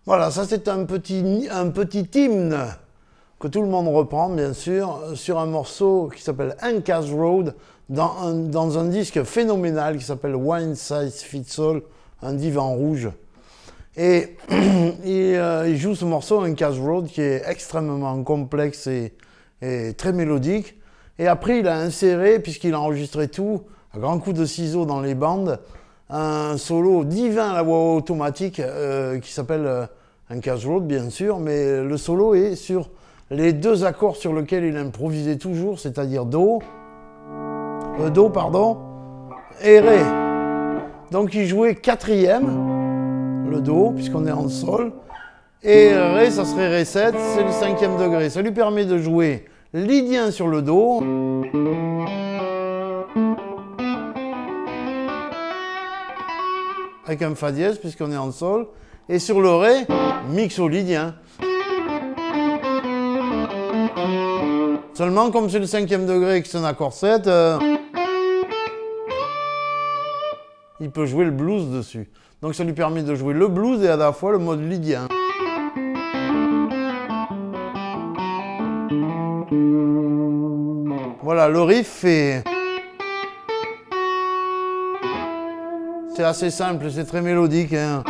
Voilà, ça c'est un petit hymne que tout le monde reprend, bien sûr, sur un morceau qui s'appelle Uncas Road, dans un disque phénoménal qui s'appelle One Size Fits All, un divan rouge. Et il joue ce morceau, Uncas Road, qui est extrêmement complexe et très mélodique. Et après, il a inséré, puisqu'il a enregistré tout, à grands coups de ciseaux dans les bandes, un solo divin à la voix automatique qui s'appelle Uncas Road, bien sûr, mais le solo est sur les deux accords sur lesquels il improvisait toujours, c'est-à-dire Do, et Ré. Donc il jouait quatrième, le Do, puisqu'on est en Sol, et Ré, ça serait Ré 7, c'est le 5e degré. Ça lui permet de jouer lydien sur le Do, avec un Fa dièse, puisqu'on est en Sol, et sur le Ré, mixolydien. Seulement, comme c'est le 5e degré et que c'est un accord 7, il peut jouer le blues dessus. Donc ça lui permet de jouer le blues et à la fois le mode lydien. Voilà, le riff est... C'est assez simple, c'est très mélodique, hein.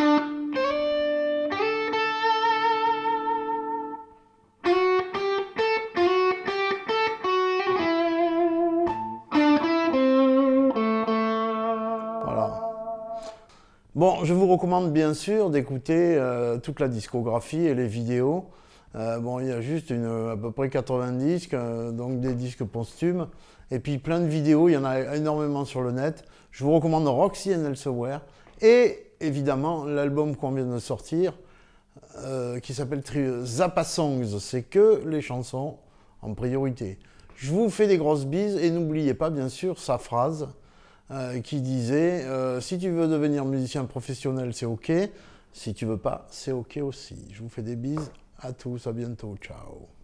Voilà. Bon, je vous recommande bien sûr d'écouter toute la discographie et les vidéos. Bon, il y a juste à peu près 80 disques, donc des disques posthumes. Et puis plein de vidéos, il y en a énormément sur le net. Je vous recommande Roxy and Elsewhere. Et évidemment, l'album qu'on vient de sortir, qui s'appelle Zappa Songs. C'est que les chansons en priorité. Je vous fais des grosses bises et n'oubliez pas, bien sûr, sa phrase qui disait si tu veux devenir musicien professionnel, c'est OK. Si tu veux pas, c'est OK aussi. Je vous fais des bises. À tous, à bientôt. Ciao.